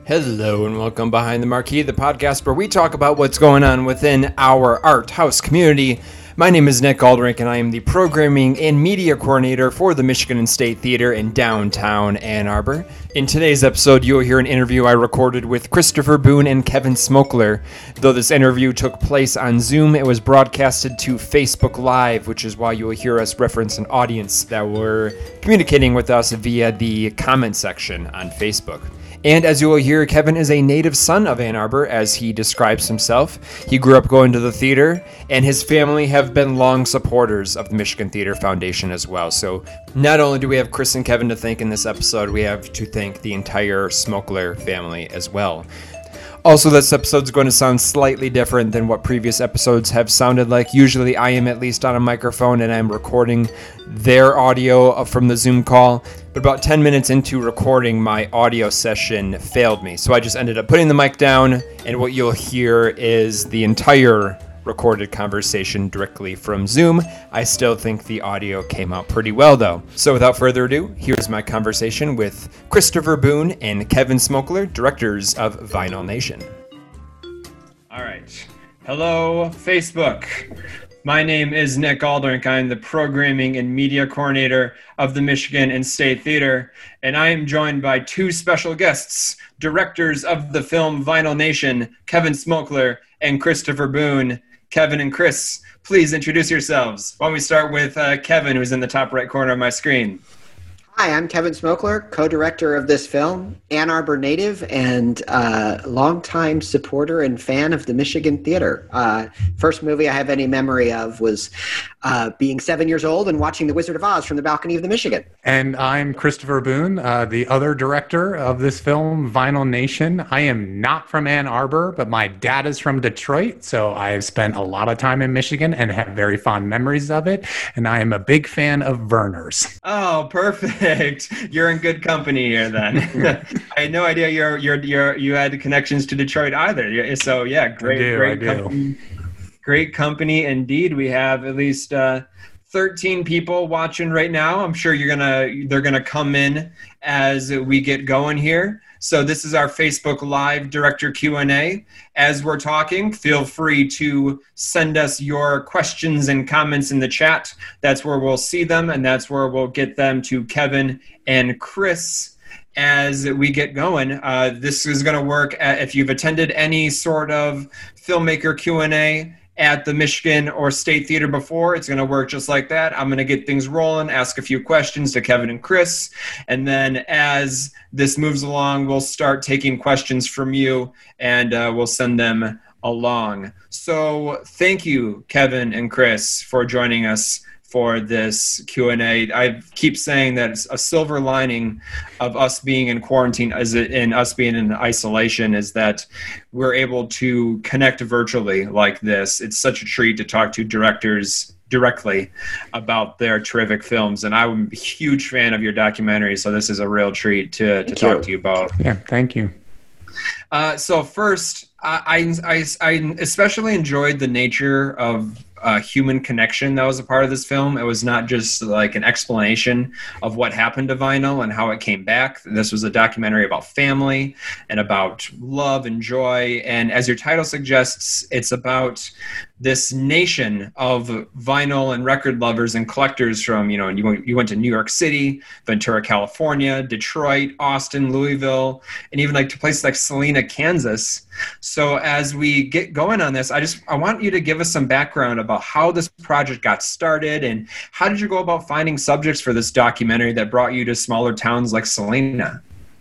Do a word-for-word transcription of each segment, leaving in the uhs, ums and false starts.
Hello and welcome Behind the Marquee, the podcast where we talk about what's going on within our art house community. My name is Nick Aldrich and I am the programming and media coordinator for the Michigan State Theater in downtown Ann Arbor. In today's episode, you'll hear an interview I recorded with Christopher Boone and Kevin Smokler. Though this interview took place on Zoom, it was broadcasted to Facebook Live, which is why you'll hear us reference an audience that were communicating with us via the comment section on Facebook. And as you will hear, Kevin is a native son of Ann Arbor, as he describes himself. He grew up going to the theater, and his family have been long supporters of the Michigan Theater Foundation as well. So not only do we have Chris and Kevin to thank in this episode, we have to thank the entire Smokler family as well. Also, this episode's going to sound slightly different than what previous episodes have sounded like. Usually I am at least on a microphone and I'm recording their audio from the Zoom call. But about ten minutes into recording, my audio session failed me. So I just ended up putting the mic down, and what you'll hear is the entire recorded conversation directly from Zoom. I still think the audio came out pretty well though. So without further ado, here's my conversation with Christopher Boone and Kevin Smokler, directors of Vinyl Nation. All right. Hello, Facebook. My name is Nick Aldrich. I'm the programming and media coordinator of the Michigan and State Theater, and I am joined by two special guests, directors of the film Vinyl Nation, Kevin Smokler and Christopher Boone. Kevin and Chris, please introduce yourselves. Why don't we start with uh, Kevin, who's in the top right corner of my screen. Hi, I'm Kevin Smokler, co-director of this film, Ann Arbor native, and uh, longtime supporter and fan of the Michigan Theater. Uh, first movie I have any memory of was uh, being seven years old and watching The Wizard of Oz from the balcony of the Michigan. And I'm Christopher Boone, uh, the other director of this film, Vinyl Nation. I am not from Ann Arbor, but my dad is from Detroit, so I've spent a lot of time in Michigan and have very fond memories of it, and I am a big fan of Vernors. Oh, perfect. You're in good company here then. I had no idea you're you're you're you had connections to Detroit either. So yeah, great, I do, great I do. company. Great company indeed. We have at least uh, thirteen people watching right now. I'm sure you're gonna they're gonna come in as we get going here. So this is our Facebook Live Director Q and A. As we're talking, feel free to send us your questions and comments in the chat. That's where we'll see them, and that's where we'll get them to Kevin and Chris as we get going. Uh, this is going to work at, if you've attended any sort of filmmaker Q and A at the Michigan or State Theater before, it's going to work just like that. I'm going to get things rolling, ask a few questions to Kevin and Chris, and then as this moves along, we'll start taking questions from you, and uh, we'll send them along. So thank you, Kevin and Chris, for joining us for this Q and A. I keep saying that it's a silver lining of us being in quarantine as it, and us being in isolation is that we're able to connect virtually like this. It's such a treat to talk to directors directly about their terrific films. And I'm a huge fan of your documentary, so this is a real treat to, to talk to you both. Yeah, thank you. Uh, so first, I, I, I especially enjoyed the nature of uh, human connection that was a part of this film. It was not just like an explanation of what happened to vinyl and how it came back. This was a documentary about family and about love and joy. And as your title suggests, it's about this nation of vinyl and record lovers and collectors from, you know, you went, you went to New York City, Ventura, California, Detroit, Austin, Louisville, and even like to places like Salina, Kansas. So as we get going on this, I just, I want you to give us some background about how this project got started and how did you go about finding subjects for this documentary that brought you to smaller towns like Salina?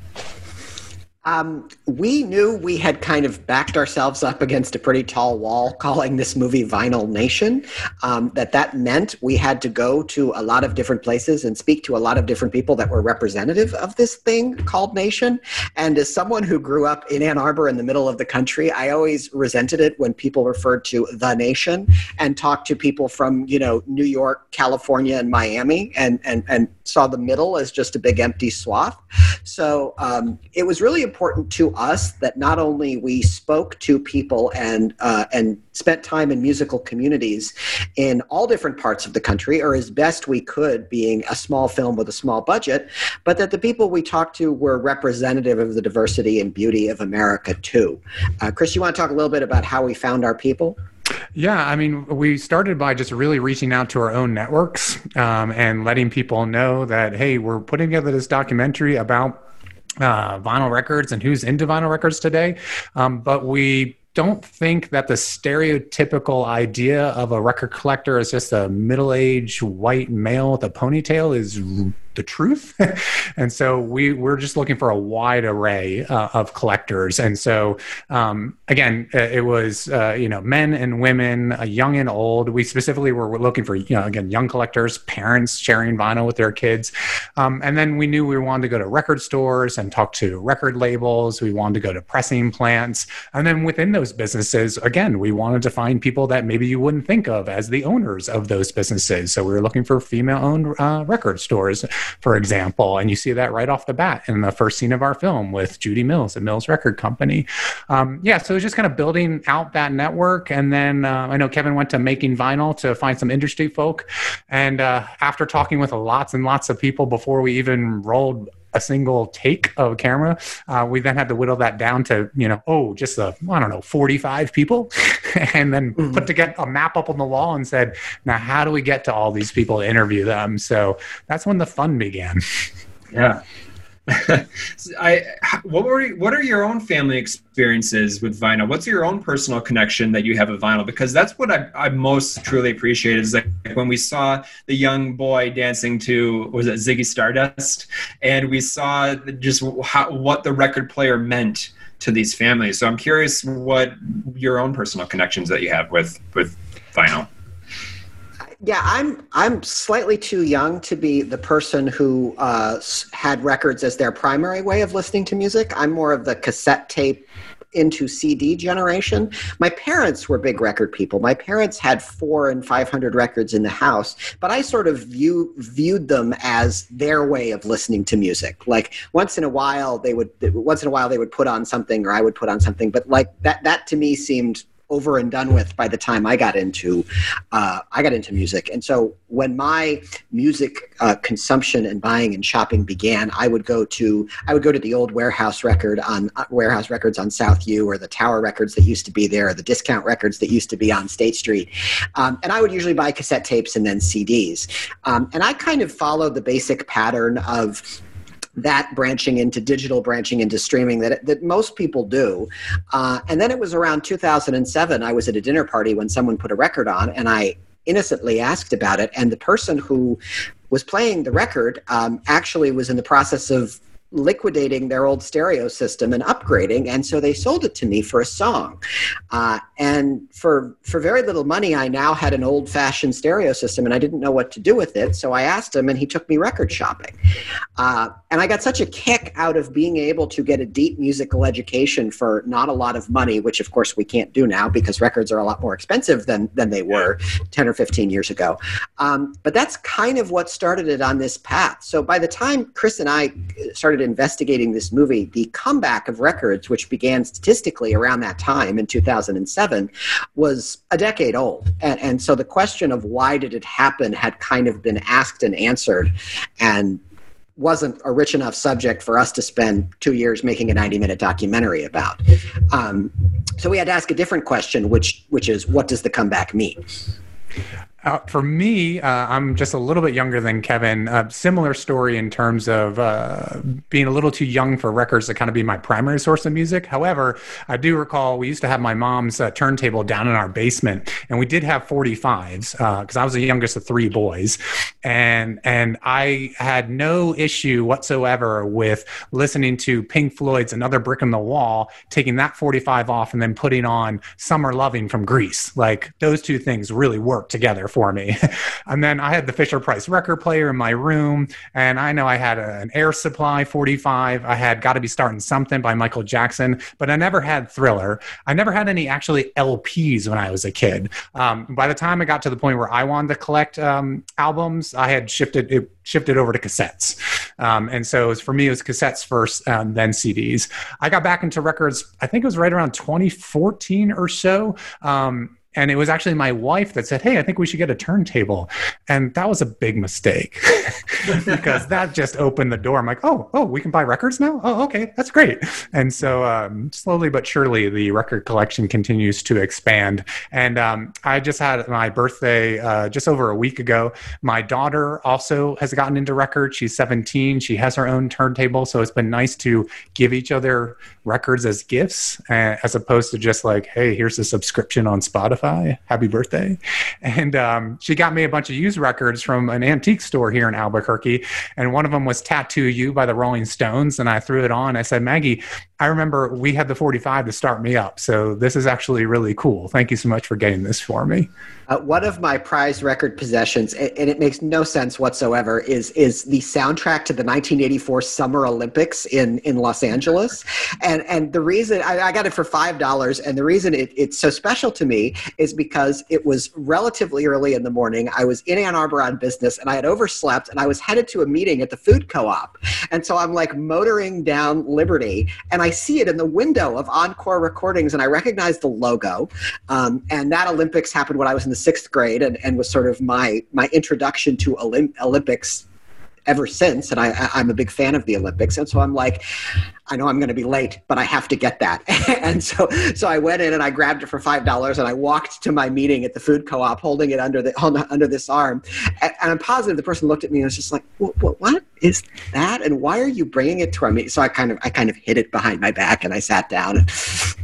Um, we knew we had kind of backed ourselves up against a pretty tall wall calling this movie Vinyl Nation. Um, that that meant we had to go to a lot of different places and speak to a lot of different people that were representative of this thing called Nation. And as someone who grew up in Ann Arbor in the middle of the country, I always resented it when people referred to the nation and talked to people from, you know, New York, California, and Miami and, and, and saw the middle as just a big empty swath. So um, it was really important to us that not only we spoke to people and uh, and spent time in musical communities in all different parts of the country, or as best we could, being a small film with a small budget, but that the people we talked to were representative of the diversity and beauty of America too. Uh, Chris, you want to talk a little bit about how we found our people? Yeah, I mean, we started by just really reaching out to our own networks um, and letting people know that, hey, we're putting together this documentary about uh, vinyl records and who's into vinyl records today. Um, but we don't think that the stereotypical idea of a record collector as just a middle-aged white male with a ponytail is the truth. And so we, we're just looking for a wide array uh, of collectors. And so, um, again, it was, uh, you know, men and women, uh, young and old. We specifically were looking for, you know, again, young collectors, parents sharing vinyl with their kids. Um, and then we knew we wanted to go to record stores and talk to record labels. We wanted to go to pressing plants. And then within those businesses, again, we wanted to find people that maybe you wouldn't think of as the owners of those businesses. So we were looking for female-owned uh, record stores, for example, and you see that right off the bat in the first scene of our film with Judy Mills at Mills Record Company. Um, yeah, so it was just kind of building out that network. And then uh, I know Kevin went to Making Vinyl to find some industry folk. And uh, after talking with lots and lots of people before we even rolled a single take of camera, uh, we then had to whittle that down to, you know, oh, just, a, I don't know, forty-five people. And then mm-hmm. put together a map up on the wall and said, now, how do we get to all these people to interview them? So that's when the fun began. Yeah. I, what were, what are your own family experiences with vinyl? What's your own personal connection that you have with vinyl? Because that's what I, I most truly appreciate is like when we saw the young boy dancing to, was it Ziggy Stardust? And we saw just how, what the record player meant to these families. So I'm curious what your own personal connections that you have with, with vinyl. Yeah, I'm I'm slightly too young to be the person who uh, had records as their primary way of listening to music. I'm more of the cassette tape into C D generation. My parents were big record people. My parents had four and five hundred records in the house, but I sort of view viewed them as their way of listening to music. Like once in a while they would once in a while they would put on something, or I would put on something, but like that that to me seemed over and done with by the time I got into uh, I got into music. And so when my music uh, consumption and buying and shopping began, I would go to I would go to the old warehouse record on uh, warehouse records on South U, or the Tower records that used to be there, or the discount records that used to be on State Street. Um, and I would usually buy cassette tapes and then C Ds. Um, and I kind of followed the basic pattern of that branching into digital, branching into streaming that that most people do. Uh, and then it was around two thousand seven, I was at a dinner party when someone put a record on, and I innocently asked about it. And the person who was playing the record um, actually was in the process of liquidating their old stereo system and upgrading, and so they sold it to me for a song. Uh, and for for very little money, I now had an old-fashioned stereo system, and I didn't know what to do with it. So I asked him, and he took me record shopping. Uh, and I got such a kick out of being able to get a deep musical education for not a lot of money, which of course we can't do now because records are a lot more expensive than than they were ten or fifteen years ago. Um, but that's kind of what started it on this path. So by the time Chris and I started investigating this movie, the comeback of records, which began statistically around that time in two thousand seven, was a decade old. And, and so the question of why did it happen had kind of been asked and answered, and wasn't a rich enough subject for us to spend two years making a ninety minute documentary about. Um, so we had to ask a different question, which which is, what does the comeback mean? Uh, for me, uh, I'm just a little bit younger than Kevin. Uh, similar story in terms of uh, being a little too young for records to kind of be my primary source of music. However, I do recall we used to have my mom's uh, turntable down in our basement, and we did have forty-fives because uh, I was the youngest of three boys, and and I had no issue whatsoever with listening to Pink Floyd's Another Brick in the Wall, taking that forty-five off, and then putting on Summer Loving from Grease. Like those two things really work together for me. And then I had the Fisher-Price record player in my room, and I know I had a, an Air Supply forty-five. I had Gotta Be Starting Something by Michael Jackson, but I never had Thriller. I never had any actually L Ps when I was a kid. Um, by the time I got to the point where I wanted to collect um, albums, I had shifted it shifted over to cassettes. Um, and so it was, for me, it was cassettes first, um, then C Ds. I got back into records, I think it was right around twenty fourteen or so. Um, And it was actually my wife that said, hey, I think we should get a turntable. And that was a big mistake because that just opened the door. I'm like, oh, oh, we can buy records now? Oh, okay, that's great. And so um, slowly but surely, the record collection continues to expand. And um, I just had my birthday uh, just over a week ago. My daughter also has gotten into records. She's seventeen. She has her own turntable. So it's been nice to give each other records as gifts, uh, as opposed to just like, hey, here's a subscription on Spotify. Happy birthday. And um, she got me a bunch of used records from an antique store here in Albuquerque. And one of them was Tattoo You by the Rolling Stones. And I threw it on. I said, Maggie, I remember we had the forty-five to start me up. So this is actually really cool. Thank you so much for getting this for me. Uh, one of my prized record possessions, and it makes no sense whatsoever, is is the soundtrack to the nineteen eighty-four Summer Olympics in, in Los Angeles. And and the reason, I, I got it for five dollars, and the reason it, it's so special to me is because it was relatively early in the morning. I was in Ann Arbor on business, and I had overslept, and I was headed to a meeting at the food co-op. And so I'm like motoring down Liberty, and I see it in the window of Encore Recordings, and I recognize the logo. Um, and that Olympics happened when I was in the sixth grade, and, and was sort of my my introduction to Olymp- Olympics ever since. And I, I, I'm a big fan of the Olympics. And so I'm like, I know I'm going to be late, but I have to get that. And so so I went in and I grabbed it for five dollars, and I walked to my meeting at the food co-op holding it under the under this arm. And, and I'm positive the person looked at me and was just like, what, what, what is that? And why are you bringing it to our meeting? So I kind of I kind of hid it behind my back, and I sat down. And,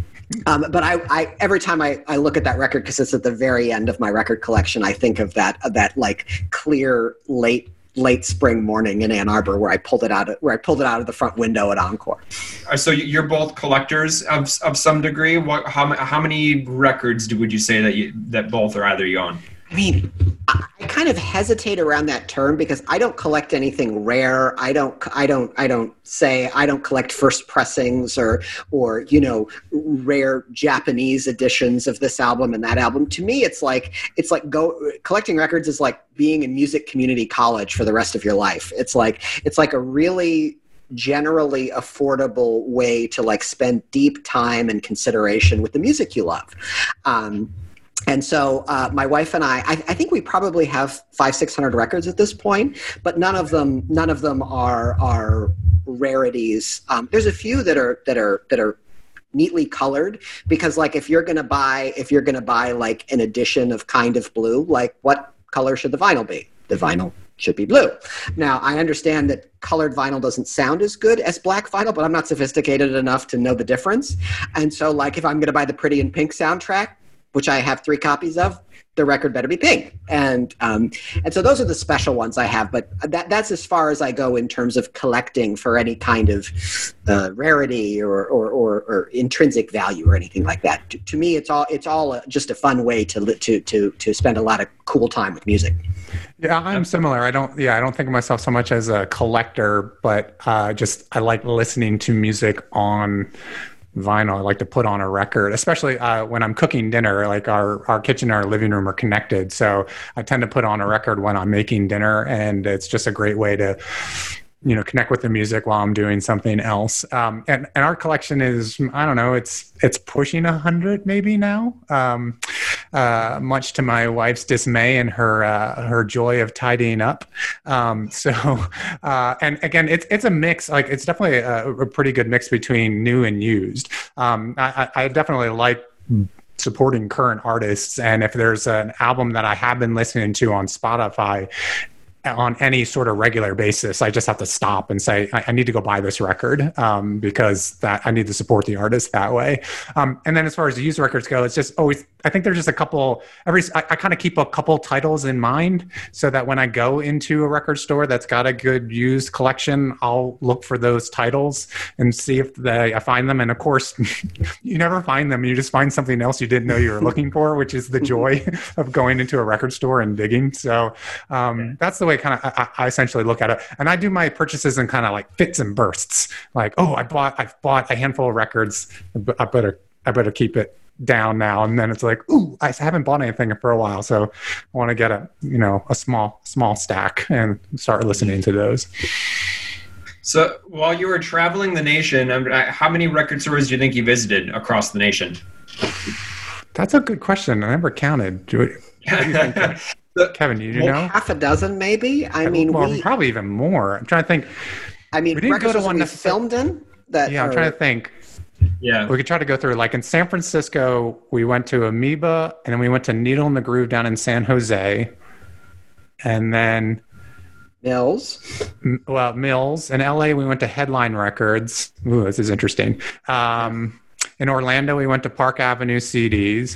Um, but I, I, every time I, I look at that record, because it's at the very end of my record collection, I think of that of that like clear late late spring morning in Ann Arbor where I pulled it out of, where I pulled it out of the front window at Encore. So you're both collectors of of some degree. What how how many records do would you say that you that both or either you own? I mean, I kind of hesitate around that term because I don't collect anything rare. I don't, I don't, I don't say I don't collect first pressings or, or you know, rare Japanese editions of this album and that album. To me, it's like it's like go collecting records is like being in music community college for the rest of your life. It's like it's like a really generally affordable way to like spend deep time and consideration with the music you love. Um, And so uh, my wife and I, I, I think we probably have five, six hundred records at this point, but none of them, none of them are are rarities. Um, there's a few that are that are that are neatly colored because, like, if you're gonna buy, if you're gonna buy like an edition of Kind of Blue, like, what color should the vinyl be? The vinyl should be blue. Now, I understand that colored vinyl doesn't sound as good as black vinyl, but I'm not sophisticated enough to know the difference. And so, like, if I'm gonna buy the Pretty in Pink soundtrack, which I have three copies of, the record better be pink. And um, and so those are the special ones I have, but that that's as far as I go in terms of collecting for any kind of uh, rarity or, or, or, or intrinsic value or anything like that. To, to me, it's all it's all just a fun way to to to to spend a lot of cool time with music. Yeah, I'm similar. I don't. Yeah, I don't think of myself so much as a collector, but uh, just I like listening to music on vinyl. I like to put on a record, especially uh, when I'm cooking dinner. Like our our kitchen and our living room are connected, so I tend to put on a record when I'm making dinner, and it's just a great way to, you know, connect with the music while I'm doing something else. Um, and and our collection is, I don't know, it's it's pushing a hundred maybe now. Um, uh, much to my wife's dismay and her uh, her joy of tidying up. Um, so, uh, and again, it's it's a mix. Like, it's definitely a, a pretty good mix between new and used. Um, I, I definitely like supporting current artists, and if there's an album that I have been listening to on Spotify, on any sort of regular basis, I just have to stop and say, I, I need to go buy this record um, because that I need to support the artist that way. Um, and then as far as used records go, it's just always, I think there's just a couple, every, I, I kind of keep a couple titles in mind so that when I go into a record store that's got a good used collection, I'll look for those titles and see if they, I find them. And of course, you never find them. You just find something else you didn't know you were looking for, which is the joy of going into a record store and digging. So um, that's the way kind of I, I essentially look at it. And I do my purchases in kind of like fits and bursts. Like, oh, I bought, I've bought a handful of records. I better, I better keep it down now. And then it's like, ooh, I haven't bought anything for a while. So I want to get a, you know, a small, small stack and start listening to those. So while you were traveling the nation, how many record stores do you think you visited across the nation? That's a good question. I never counted. Do it, what do you think? Kevin, do you well, know? Half a dozen, maybe. I mean, well, we, probably even more. I'm trying to think. I mean, we didn't go to one we necessar- filmed in. That yeah, I'm are, trying to think. Yeah, we could try to go through. Like in San Francisco, we went to Amoeba, and then we went to Needle in the Groove down in San Jose, and then Mills. Well, Mills. In L A, we went to Headline Records. Ooh, this is interesting. Um, in Orlando, we went to Park Avenue C Ds.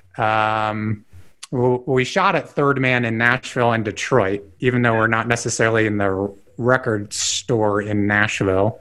Um, we shot at Third Man in Nashville and Detroit, even though we're not necessarily in the record store in Nashville.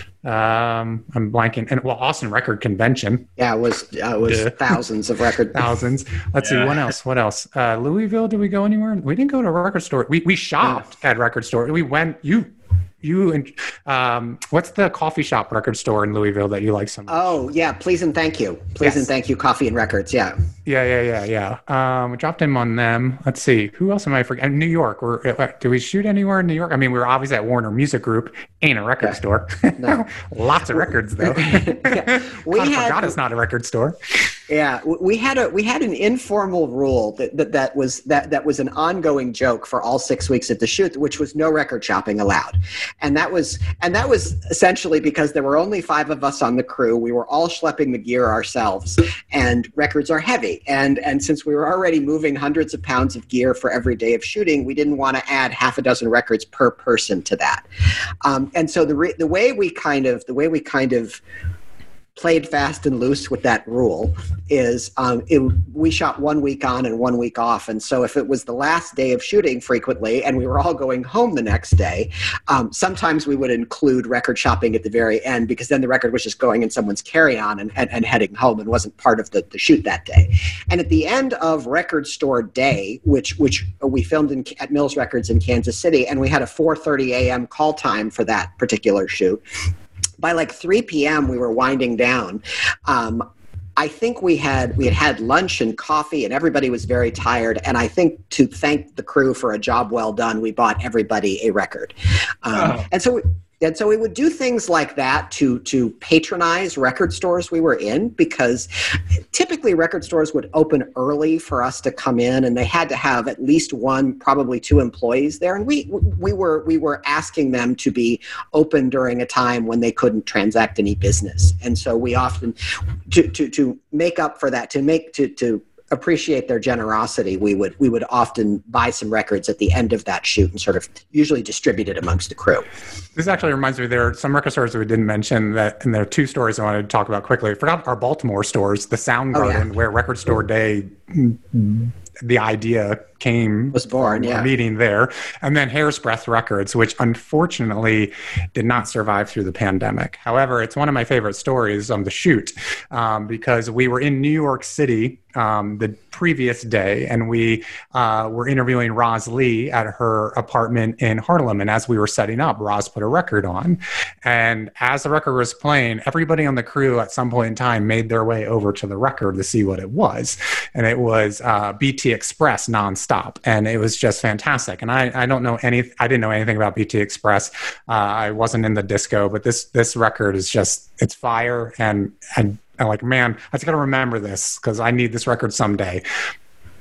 Um, I'm blanking. And well, Austin Record Convention. Yeah, it was uh, it was Duh. thousands of record. Thousands. Let's Yeah. see. What else? What else? Uh, Louisville. Did we go anywhere? We didn't go to a record store. We we shopped at record store. We went. You. You and um, what's the coffee shop record store in Louisville that you like so much? Oh yeah, Please and Thank You. Please Yes. and Thank You Coffee and Records. Yeah. Yeah, yeah, yeah, yeah. Um, we dropped him on them. Let's see. Who else am I forgetting? New York. We're, uh, did we shoot anywhere in New York? I mean, we were obviously at Warner Music Group. Ain't a record Yeah. store. No. Lots of records though. Yeah. We God, I had- forgot it's not a record store. Yeah, w- we had a we had an informal rule that, that that was that that was an ongoing joke for all six weeks of the shoot, which was no record shopping allowed, and that was and that was essentially because there were only five of us on the crew. We were all schlepping the gear ourselves, and records are heavy, and and since we were already moving hundreds of pounds of gear for every day of shooting, we didn't want to add half a dozen records per person to that, um, and so the re- the way we kind of the way we kind of played fast and loose with that rule is um, it, we shot one week on and one week off. And so if it was the last day of shooting frequently and we were all going home the next day, um, sometimes we would include record shopping at the very end because then the record was just going in someone's carry-on and, and, and heading home and wasn't part of the, the shoot that day. And at the end of Record Store Day, which which we filmed in, at Mills Records in Kansas City, and we had a four thirty a.m. call time for that particular shoot, by like three p.m. we were winding down. Um, I think we had we had had lunch and coffee, and everybody was very tired. And I think to thank the crew for a job well done, we bought everybody a record. Um, Oh. And so. And so we would do things like that to to patronize record stores we were in, because typically record stores would open early for us to come in, and they had to have at least one, probably two employees there. And we we were we were asking them to be open during a time when they couldn't transact any business. And so we often to to to make up for that, to make to to appreciate their generosity, we would we would often buy some records at the end of that shoot and sort of usually distribute it amongst the crew. This actually reminds me, there are some record stores that we didn't mention, that, and there are two stories I wanted to talk about quickly. I forgot our Baltimore stores, the Soundgarden, Oh, yeah. where Record Store Day, the idea came Was born, from yeah. a meeting there. And then Hair's Breadth Records, which unfortunately did not survive through the pandemic. However, it's one of my favorite stories on the shoot, um, because we were in New York City um, the previous day, and we uh, were interviewing Roz Lee at her apartment in Harlem. And as we were setting up, Roz put a record on. And as the record was playing, everybody on the crew at some point in time made their way over to the record to see what it was. And it was uh, B T Express nonstop. And it was just fantastic. And I, I don't know any, I didn't know anything about B T Express. Uh, I wasn't in the disco, but this, this record is just, it's fire. And, and I'm like, man, I just got to remember this because I need this record someday.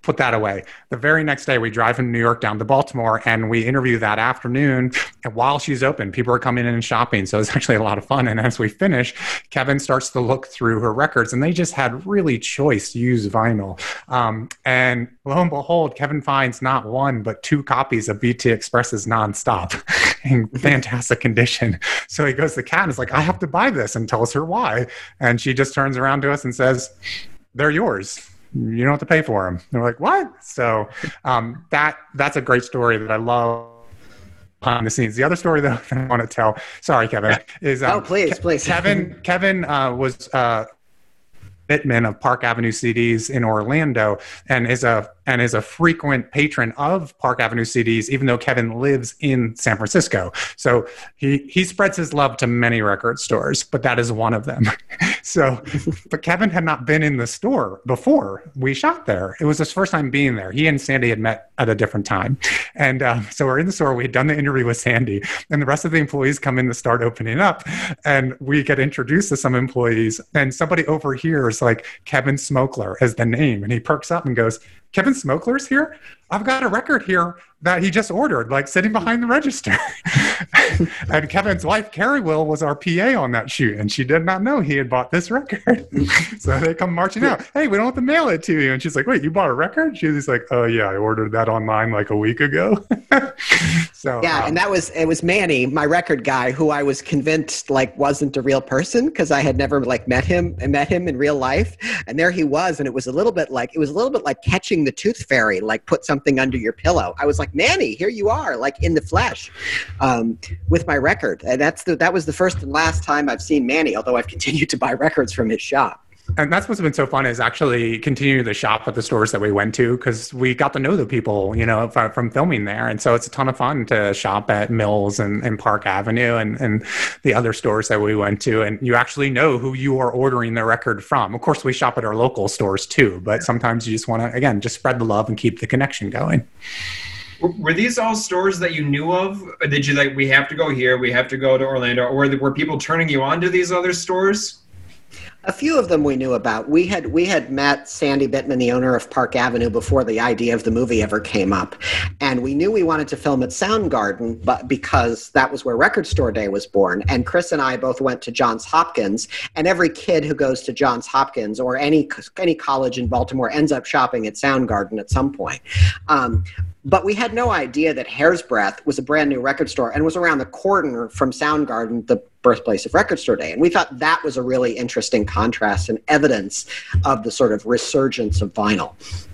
put that away. The very next day, we drive from New York down to Baltimore, and we interview that afternoon. And while she's open, people are coming in and shopping. So it's actually a lot of fun. And as we finish, Kevin starts to look through her records, and they just had really choice used vinyl. Um, and lo and behold, Kevin finds not one, but two copies of B T Express's Nonstop in fantastic condition. So he goes to Kat and is like, I have to buy this, and tells her why. And she just turns around to us and says, they're yours. You don't have to pay for them. And we're like, what? So um, that that's a great story that I love behind the scenes. The other story that I want to tell, sorry, Kevin, is um, oh, please, Ke- please. Kevin, Kevin uh, was uh, Bittman of Park Avenue C Ds in Orlando, and is a and is a frequent patron of Park Avenue C Ds, even though Kevin lives in San Francisco. So he he spreads his love to many record stores, but that is one of them. So, but Kevin had not been in the store before we shot there. It was his first time being there. He and Sandy had met at a different time. And um, so we're in the store. We had done the interview with Sandy, and the rest of the employees come in to start opening up. And we get introduced to some employees, and somebody overhears like Kevin Smokler as the name. And he perks up and goes, Kevin Smokler's here? I've got a record here that he just ordered, like sitting behind the register. And Kevin's wife, Carrie Will, was our P A on that shoot, and she did not know he had bought this record. So they come marching out. Hey, we don't have to mail it to you. And she's like, wait, you bought a record? She's like, oh yeah, I ordered that online like a week ago. So yeah, um, and that was, it was Manny, my record guy, who I was convinced like wasn't a real person because I had never like met him and met him in real life. And there he was, and it was a little bit like, it was a little bit like catching the tooth fairy, like put something under your pillow. I was like, Manny, here you are, like in the flesh, um, with my record. And that's the, that was the first and last time I've seen Manny, although I've continued to buy records from his shop. And that's what's been so fun is actually continuing to shop at the stores that we went to, because we got to know the people, you know, from, from filming there. And so it's a ton of fun to shop at Mills and, and Park Avenue and, and the other stores that we went to. And you actually know who you are ordering the record from. Of course, we shop at our local stores too, but sometimes you just want to, again, just spread the love and keep the connection going. Were these all stores that you knew of? Or did you like, we have to go here, we have to go to Orlando? Or were, were people turning you on to these other stores? A few of them we knew about. We had we had met Sandy Bittman, the owner of Park Avenue, before the idea of the movie ever came up. And we knew we wanted to film at Soundgarden, but because that was where Record Store Day was born. And Chris and I both went to Johns Hopkins, and every kid who goes to Johns Hopkins or any any college in Baltimore ends up shopping at Soundgarden at some point. Um, But we had no idea that Hair's Breadth was a brand new record store and was around the corner from Soundgarden, the birthplace of Record Store Day. And we thought that was a really interesting contrast and evidence of the sort of resurgence of vinyl.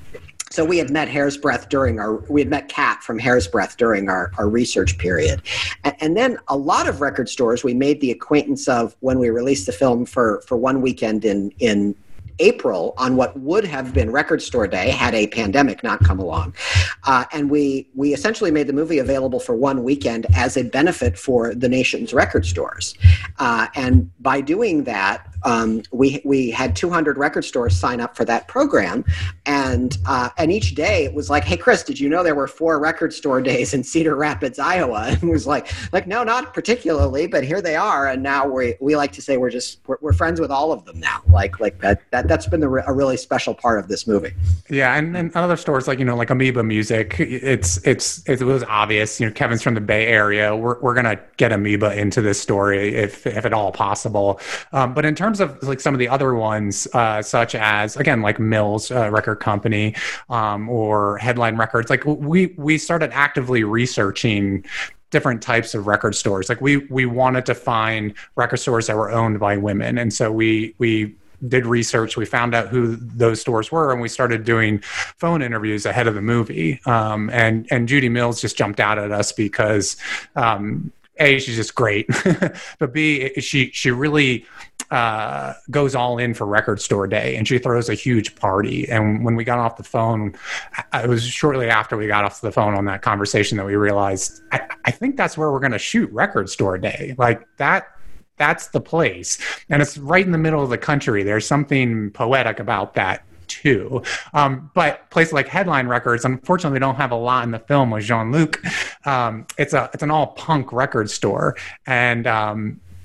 So we had met Hair's Breadth during our, we had met Kat from Hair's Breadth during our, our research period. And, and then a lot of record stores we made the acquaintance of when we released the film for, for one weekend in, in April on what would have been Record Store Day had a pandemic not come along. Uh, and we we essentially made the movie available for one weekend as a benefit for the nation's record stores. Uh, and by doing that, um, we we had two hundred record stores sign up for that program. And uh, and each day it was like, hey, Chris, did you know there were four record store days in Cedar Rapids, Iowa? And it was like, like no, not particularly, but here they are. And now we we like to say we're just, we're, we're friends with all of them now. Like, like that, that that's been the, a really special part of this movie. Yeah, and, and other stores like, you know, like Amoeba Music, it's it's it was obvious. You know, Kevin's from the Bay Area. We're we're gonna get Amoeba into this story if if at all possible. Um, but in terms of like some of the other ones, uh, such as again like Mills uh, Record Company um, or Headline Records, like we we started actively researching different types of record stores. Like we we wanted to find record stores that were owned by women, and so we we. did research. We found out who those stores were, and we started doing phone interviews ahead of the movie. Um, and and Judy Mills just jumped out at us because um, A, she's just great, but B, she she really uh, goes all in for Record Store Day, and she throws a huge party. And when we got off the phone, it was shortly after we got off the phone on that conversation that we realized, I, I think that's where we're going to shoot Record Store Day. Like that. That's the place. And it's right in the middle of the country. There's something poetic about that too. Um, but places like Headline Records, unfortunately, don't have a lot in the film with Jean-Luc. Um, it's a it's an all punk record store. And um,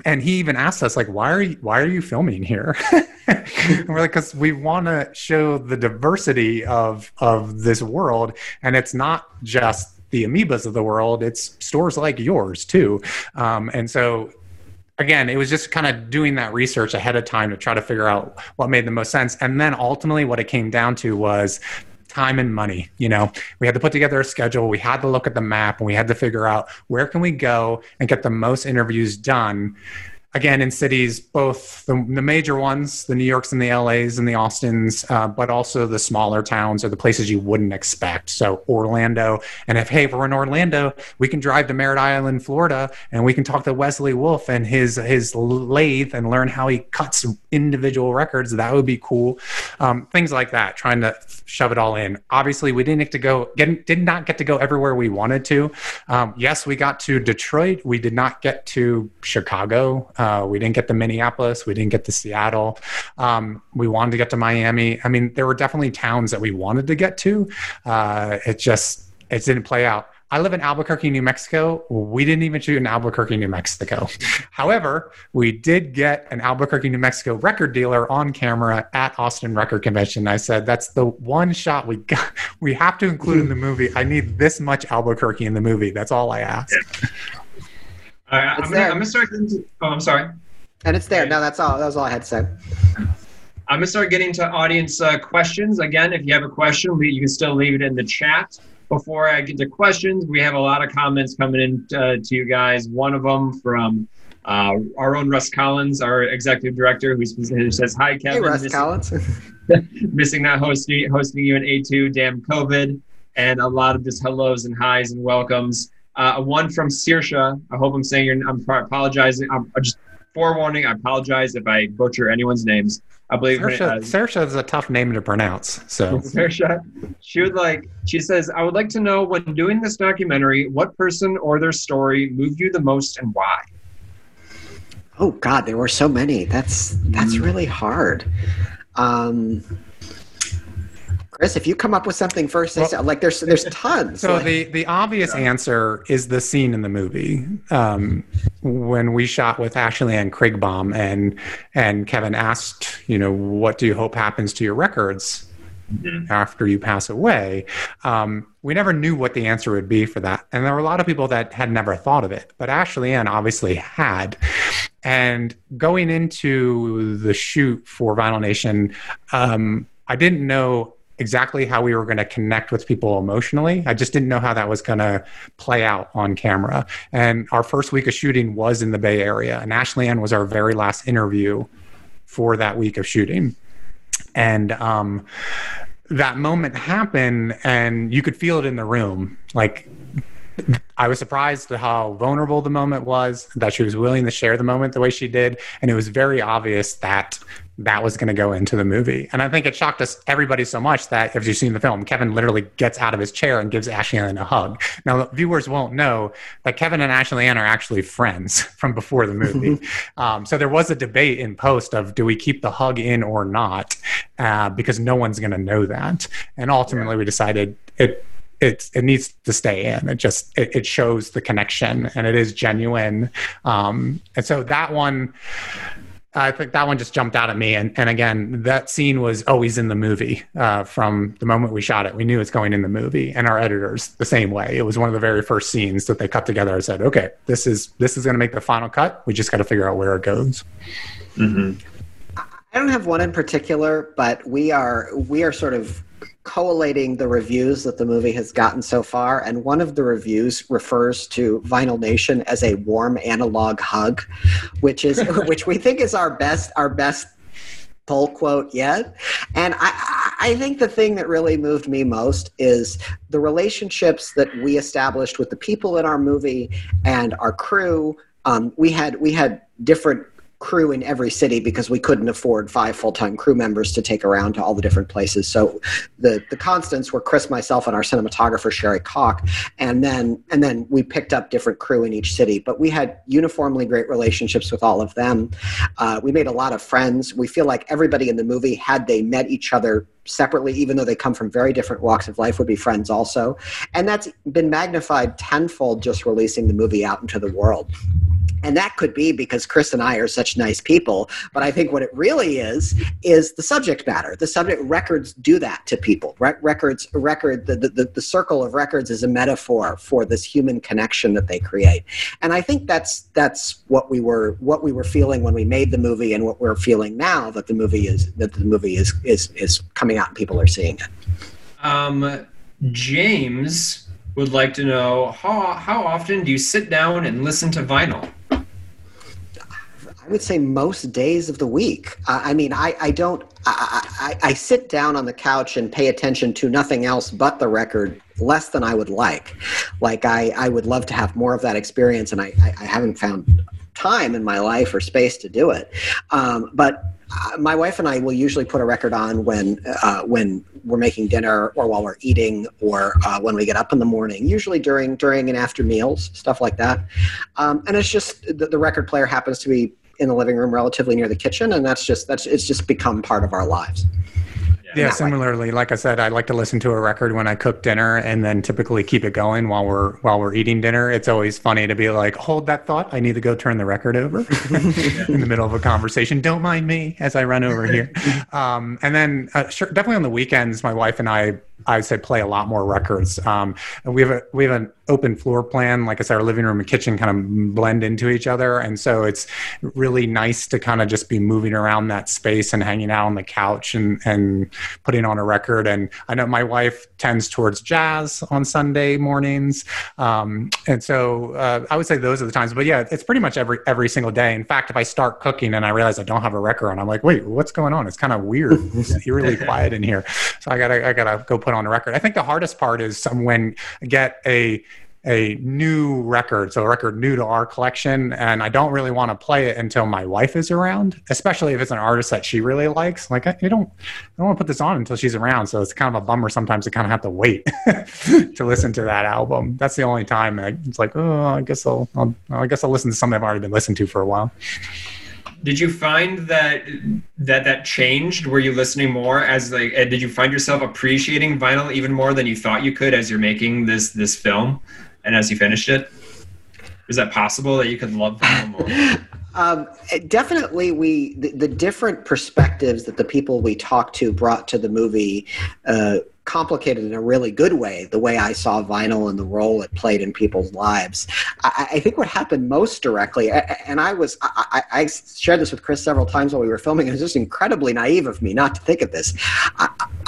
and he even asked us, like, why are you, why are you filming here? And we're like, because we want to show the diversity of of this world, and it's not just the amoebas of the world, it's stores like yours too. Um, and so again, it was just kind of doing that research ahead of time to try to figure out what made the most sense. And then ultimately what it came down to was time and money. You know, we had to put together a schedule. We had to look at the map, and we had to figure out where can we go and get the most interviews done. Again, in cities, both the, the major ones, the New Yorks and the L As and the Austins, uh, but also the smaller towns or the places you wouldn't expect. So Orlando. And if, hey, if we're in Orlando, we can drive to Merritt Island, Florida, and we can talk to Wesley Wolf and his his lathe and learn how he cuts individual records. That would be cool. Um, things like that, trying to shove it all in. Obviously, we didn't get to go, get, did not get to go everywhere we wanted to. Um, yes, we got to Detroit. We did not get to Chicago. Uh, we didn't get to Minneapolis. We didn't get to Seattle. Um, we wanted to get to Miami. I mean, there were definitely towns that we wanted to get to. Uh, it just, it didn't play out. I live in Albuquerque, New Mexico. We didn't even shoot in Albuquerque, New Mexico. However, we did get an Albuquerque, New Mexico record dealer on camera at Austin Record Convention. I said, that's the one shot we got. We have to include in the movie. I need this much Albuquerque in the movie. That's all I asked. Yeah. All right, I'm gonna, I'm gonna start getting to, oh, I'm sorry. And it's there. No, that's all. That was all I had to say. I'm gonna start getting to audience uh, questions. Again, if you have a question, you can still leave it in the chat. Before I get to questions, we have a lot of comments coming in uh, to you guys. One of them from uh, our own Russ Collins, our executive director, who says, "Hi, Kevin. Hey, Russ missing, Collins. missing not hosting hosting you in A two. Damn COVID." And a lot of just hellos and highs and welcomes. Uh, one from Saoirse. I hope I'm saying your. I'm apologizing. I'm, I'm just forewarning. I apologize if I butcher anyone's names. I believe Saoirse, uh, Saoirse is a tough name to pronounce. So Saoirse, she would like. She says, "I would like to know, when doing this documentary, what person or their story moved you the most and why?" Oh God, there were so many. That's that's really hard. Um, Chris, if you come up with something first, well, say so. Like there's there's tons. So like, the the obvious answer is the scene in the movie um, when we shot with Ashley Ann Krigbaum, and and Kevin asked, you know, what do you hope happens to your records mm-hmm. after you pass away? Um, we never knew what the answer would be for that, and there were a lot of people that had never thought of it, but Ashley Ann obviously had. And going into the shoot for Vinyl Nation, um, I didn't know exactly how we were going to connect with people emotionally. I just didn't know how that was going to play out on camera. And our first week of shooting was in the Bay Area, and Ashley Ann was our very last interview for that week of shooting. And um, that moment happened, and you could feel it in the room. Like, I was surprised at how vulnerable the moment was, that she was willing to share the moment the way she did. And it was very obvious that that was going to go into the movie. And I think it shocked us, everybody, so much that if you've seen the film, Kevin literally gets out of his chair and gives Ashley Ann a hug. Now, viewers won't know that Kevin and Ashley Ann are actually friends from before the movie. um, so there was a debate in post of, do we keep the hug in or not? Uh, because no one's going to know that. And ultimately, yeah. we decided it It, it needs to stay in. It just, it, it shows the connection, and it is genuine. Um, and so that one, I think that one just jumped out at me. And, and again, that scene was always in the movie uh, from the moment we shot it. We knew it's going in the movie, and our editors the same way. It was one of the very first scenes that they cut together and said, okay, this is, this is going to make the final cut. We just got to figure out where it goes. Mm-hmm. I don't have one in particular, but we are, we are sort of collating the reviews that the movie has gotten so far, and one of the reviews refers to Vinyl Nation as a warm analog hug, which is which we think is our best our best pull quote yet. And I, I think the thing that really moved me most is the relationships that we established with the people in our movie and our crew. Um, we had we had different crew in every city because we couldn't afford five full-time crew members to take around to all the different places. So the the constants were Chris, myself, and our cinematographer Sherry Koch, and then and then we picked up different crew in each city. But we had uniformly great relationships with all of them. Uh, we made a lot of friends. We feel like everybody in the movie, had they met each other separately, even though they come from very different walks of life, would be friends also. And that's been magnified tenfold just releasing the movie out into the world. And that could be because Chris and I are such nice people. But I think what it really is, is the subject matter. The subject records do that to people. Re- records, record, the, the, the circle of records is a metaphor for this human connection that they create. And I think that's that's what we were what we were feeling when we made the movie, and what we're feeling now that the movie is that the movie is is is coming out and people are seeing it. Um, James would like to know how how often do you sit down and listen to vinyl? I would say most days of the week. Uh, I mean, I, I don't, I, I, I sit down on the couch and pay attention to nothing else but the record less than I would like. Like, I, I would love to have more of that experience, and I, I, I haven't found time in my life or space to do it. Um, but uh, my wife and I will usually put a record on when, uh, when we're making dinner, or while we're eating, or uh, when we get up in the morning, usually during, during and after meals, stuff like that. Um, and it's just, the, the record player happens to be in the living room relatively near the kitchen, and that's just that's it's just become part of our lives. Yeah, similarly, like I said, I like to listen to a record when I cook dinner, and then typically keep it going while we're while we're eating dinner. It's always funny to be like, hold that thought, I need to go turn the record over in the middle of a conversation. Don't mind me as I run over here. Um, and then uh, sure, definitely on the weekends, my wife and I, I would say, play a lot more records. Um, and we have a we have an open floor plan. Like I said, our living room and kitchen kind of blend into each other, and so it's really nice to kind of just be moving around that space and hanging out on the couch and and putting on a record. And I know my wife tends towards jazz on Sunday mornings, um, and so uh, I would say those are the times. But yeah, it's pretty much every every single day. In fact, if I start cooking and I realize I don't have a record on, I'm like, wait, what's going on? It's kind of weird. It's really quiet in here, so I gotta I gotta go put on a record. I think the hardest part is when I get a a new record, so a record new to our collection, and I don't really want to play it until my wife is around, especially if it's an artist that she really likes. Like, I, I don't I don't want to put this on until she's around, so it's kind of a bummer sometimes to kind of have to wait to listen to that album. That's the only time I, it's like, oh, I guess I'll, I'll I guess I'll listen to something I've already been listening to for a while. Did you find that that that changed? Were you listening more as like? Did you find yourself appreciating vinyl even more than you thought you could as you're making this this film, and as you finished it? Is that possible that you could love vinyl more? Um, definitely, we the, the different perspectives that the people we talked to brought to the movie uh, complicated in a really good way the way I saw vinyl and the role it played in people's lives. I, I think what happened most directly, and I was I, I shared this with Chris several times while we were filming. It was just incredibly naive of me not to think of this. I,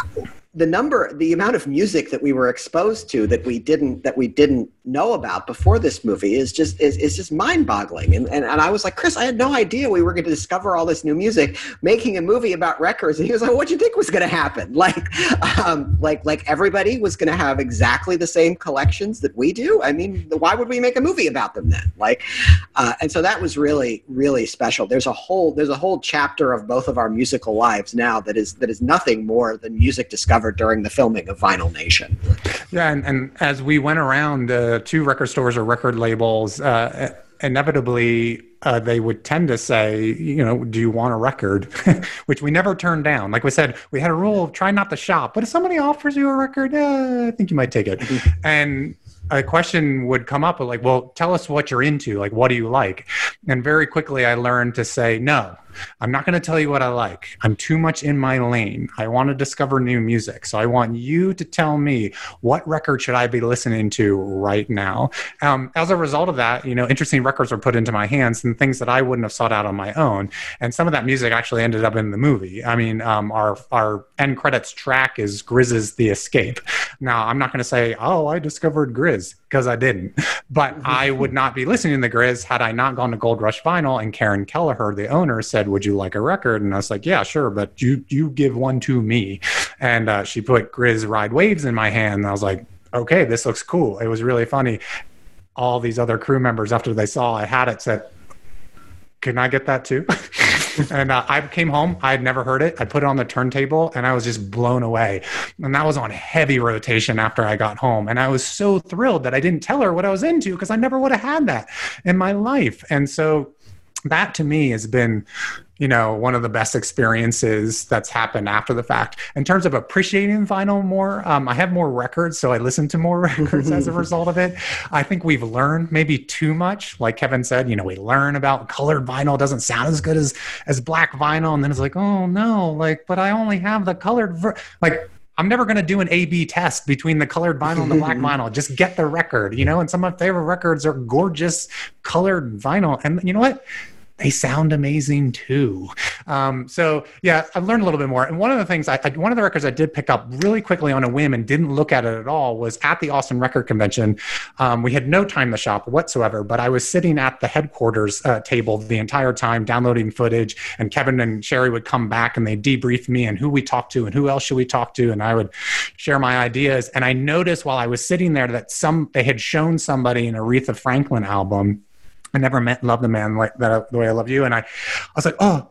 the number, the amount of music that we were exposed to that we didn't that we didn't know about before this movie is just is, is just mind-boggling. And, and and I was like, Chris, I had no idea we were going to discover all this new music making a movie about records. And he was like, what do you think was going to happen? Like, um, like like everybody was going to have exactly the same collections that we do. I mean, why would we make a movie about them then? Like, uh, and so that was really really special. There's a whole there's a whole chapter of both of our musical lives now that is that is nothing more than music discovered during the filming of Vinyl Nation. Yeah, and, and as we went around uh, to record stores or record labels, uh, inevitably uh, they would tend to say, you know, do you want a record? Which we never turned down. Like we said, we had a rule of try not to shop, but if somebody offers you a record, uh, I think you might take it. And a question would come up like, well, tell us what you're into. Like, what do you like? And very quickly I learned to say, no, I'm not going to tell you what I like. I'm too much in my lane. I want to discover new music. So I want you to tell me, what record should I be listening to right now? Um, as a result of that, you know, interesting records were put into my hands and things that I wouldn't have sought out on my own. And some of that music actually ended up in the movie. I mean, um, our, our end credits track is Grizz's The Escape. Now, I'm not going to say, oh, I discovered Grizz, because I didn't. But I would not be listening to Grizz had I not gone to Gold Rush Vinyl and Karen Kelleher, the owner, said, would you like a record? And I was like, yeah, sure, but you you give one to me. And uh, she put Grizz Ride Waves in my hand. And I was like, okay, this looks cool. It was really funny. All these other crew members, after they saw I had it, said, can I get that too? And uh, I came home. I had never heard it. I put it on the turntable and I was just blown away. And that was on heavy rotation after I got home. And I was so thrilled that I didn't tell her what I was into, because I never would have had that in my life. And so that to me has been, you know, one of the best experiences that's happened after the fact. In terms of appreciating vinyl more, um, I have more records, so I listen to more records as a result of it. I think we've learned maybe too much. Like Kevin said, you know, we learn about colored vinyl doesn't sound as good as as black vinyl, and then it's like, oh no, like, but I only have the colored ver-. like. I'm never going to do an A B test between the colored vinyl and the black vinyl. Just get the record, you know, and some of my favorite records are gorgeous colored vinyl. And you know what? They sound amazing too. Um, so yeah, I've learned a little bit more. And one of the things, I, I, one of the records I did pick up really quickly on a whim and didn't look at it at all was at the Austin Record Convention. Um, we had no time to shop whatsoever, but I was sitting at the headquarters uh, table the entire time downloading footage, and Kevin and Sherry would come back and they debrief me and who we talked to and who else should we talk to. And I would share my ideas. And I noticed while I was sitting there that some, they had shown somebody an Aretha Franklin album. I never met, loved a man like that the way I love you. And I, I was like, oh,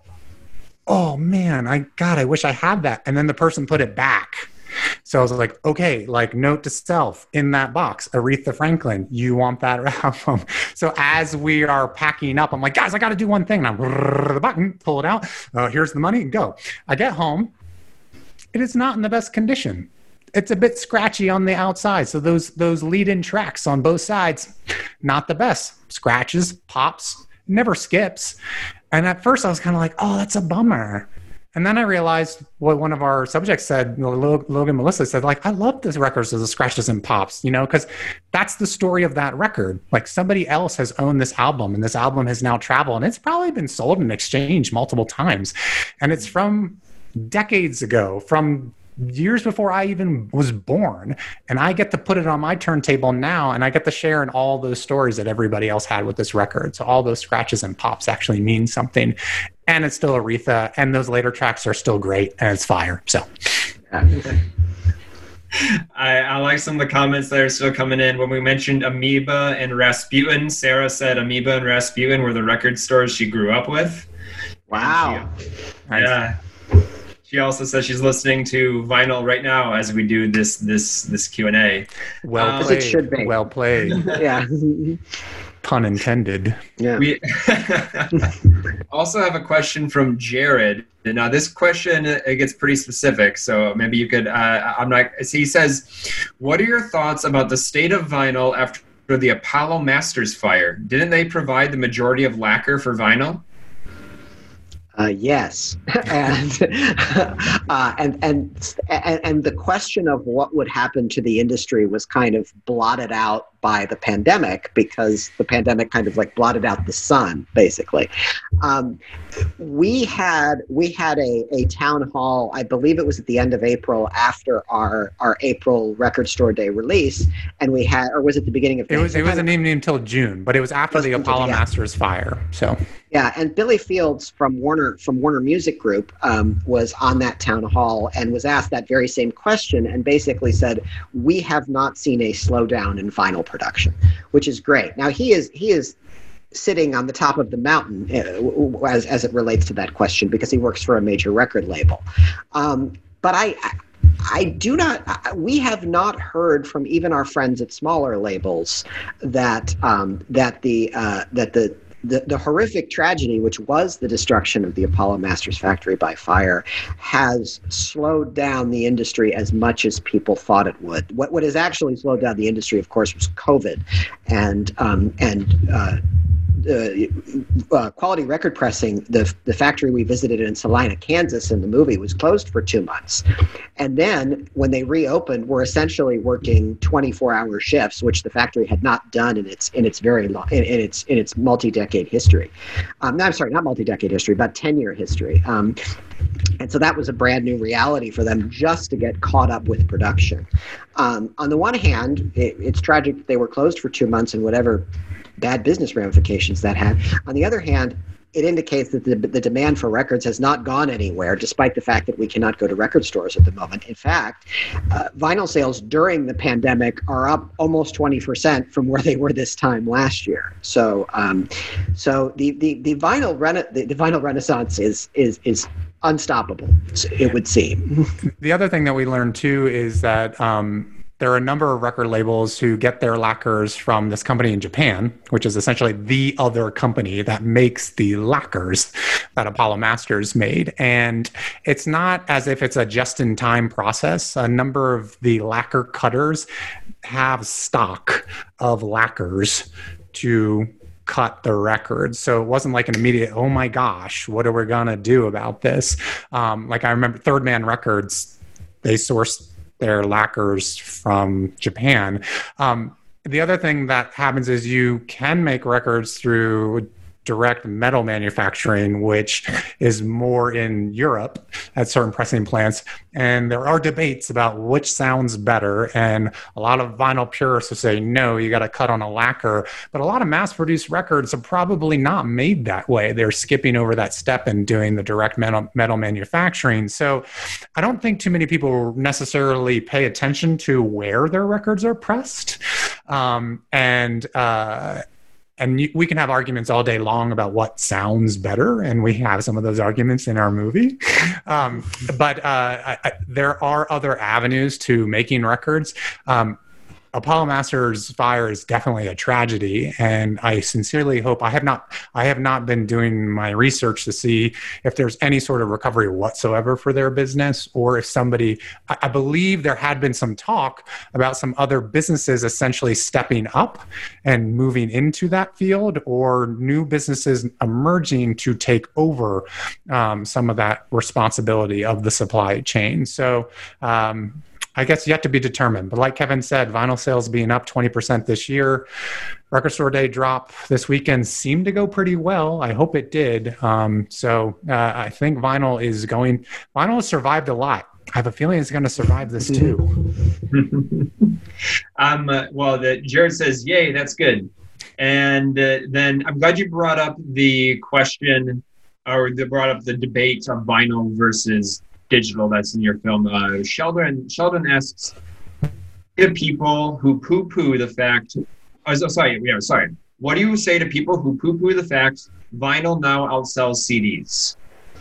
oh man, I, God, I wish I had that. And then the person put it back. So I was like, okay, like note to self in that box, Aretha Franklin, you want that album. So as we are packing up, I'm like, guys, I got to do one thing. And I'm the button, pull it out. Uh, here's the money, go. I get home. It is not in the best condition. It's a bit scratchy on the outside. So those those lead-in tracks on both sides, not the best. Scratches, pops, never skips. And at first I was kind of like, oh, that's a bummer. And then I realized what one of our subjects said, Logan Melissa said, like, I love this records as the scratches and pops, you know, because that's the story of that record. Like somebody else has owned this album and this album has now traveled and it's probably been sold and exchanged multiple times. And it's from decades ago, from years before I even was born, and I get to put it on my turntable now, and I get to share in all those stories that everybody else had with this record. So all those scratches and pops actually mean something, and it's still Aretha, and those later tracks are still great, and it's fire. So I, I like some of the comments that are still coming in. When we mentioned Amoeba and Rasputin, Sarah said Amoeba and Rasputin were the record stores she grew up with. Wow. She, yeah. She also says she's listening to vinyl right now as we do this this this Q and A. Well um, played. It should be. Well played. Yeah. Pun intended. Yeah. We also have a question from Jared. Now this question, it gets pretty specific, so maybe you could. Uh, I'm not. He says, "What are your thoughts about the state of vinyl after the Apollo Masters fire? Didn't they provide the majority of lacquer for vinyl?" Uh, yes, and, uh, and and and and the question of what would happen to the industry was kind of blotted out by the pandemic, because the pandemic kind of like blotted out the sun, basically. Um, we had we had a, a town hall, I believe it was at the end of April after our, our April Record Store Day release, and we had, or was it the beginning of May? It was it wasn't even until June, but it was after the Apollo yeah. Masters fire. So yeah, and Billy Fields from Warner from Warner Music Group um, was on that town hall and was asked that very same question, and basically said, "We have not seen a slowdown in vinyl production," which is great. Now he is he is sitting on the top of the mountain uh, as as it relates to that question, because he works for a major record label. Um, but I. I I do not, we have not heard from even our friends at smaller labels that um, that the uh, that the, the the horrific tragedy, which was the destruction of the Apollo Masters factory by fire, has slowed down the industry as much as people thought it would. What what has actually slowed down the industry, of course, was COVID, and um, and uh, Uh, uh, Quality Record Pressing, the the factory we visited in Salina, Kansas, in the movie, was closed for two months, and then when they reopened, were essentially working twenty-four hour shifts, which the factory had not done in its in its very long in, in its in its multi-decade history. Um, no, I'm sorry, not multi-decade history, but ten-year history. Um, and so that was a brand new reality for them, just to get caught up with production. Um, on the one hand, it, it's tragic that they were closed for two months and whatever bad business ramifications that had. On the other hand, it indicates that the, the demand for records has not gone anywhere, despite the fact that we cannot go to record stores at the moment. In fact, uh, vinyl sales during the pandemic are up almost twenty percent from where they were this time last year. So, um, so the the the vinyl rena- the, the vinyl renaissance is is is unstoppable, it would seem. The other thing that we learned too is that um, there are a number of record labels who get their lacquers from this company in Japan, which is essentially the other company that makes the lacquers that Apollo Masters made. And it's not as if it's a just-in-time process. A number of the lacquer cutters have stock of lacquers to cut the record. So it wasn't like an immediate, oh my gosh, what are we going to do about this? Um, like I remember Third Man Records, they sourced their lacquers from Japan. Um, the other thing that happens is you can make records through direct metal manufacturing, which is more in Europe at certain pressing plants. And there are debates about which sounds better. And a lot of vinyl purists will say, no, you got to cut on a lacquer. But a lot of mass-produced records are probably not made that way. They're skipping over that step and doing the direct metal, metal manufacturing. So I don't think too many people necessarily pay attention to where their records are pressed. Um, and, uh, And we can have arguments all day long about what sounds better, and we have some of those arguments in our movie. Um, but uh, I, I, there are other avenues to making records. Um, Apollo Masters fire is definitely a tragedy, and I sincerely hope I have not I have not been doing my research to see if there's any sort of recovery whatsoever for their business, or if somebody I, I believe there had been some talk about some other businesses essentially stepping up and moving into that field, or new businesses emerging to take over um, some of that responsibility of the supply chain. So um, I guess yet to be determined. But like Kevin said, vinyl sales being up twenty percent this year. Record Store Day drop this weekend seemed to go pretty well. I hope it did. Um, so uh, I think vinyl is going, vinyl has survived a lot. I have a feeling it's going to survive this too. um, uh, well, the, Jared says, yay, that's good. And uh, then I'm glad you brought up the question, or the, brought up the debate of vinyl versus digital that's in your film. Uh, Sheldon Sheldon asks, to people who poo-poo the fact, oh, sorry, yeah, sorry. What do you say to people who poo-poo the fact vinyl now outsells C Ds?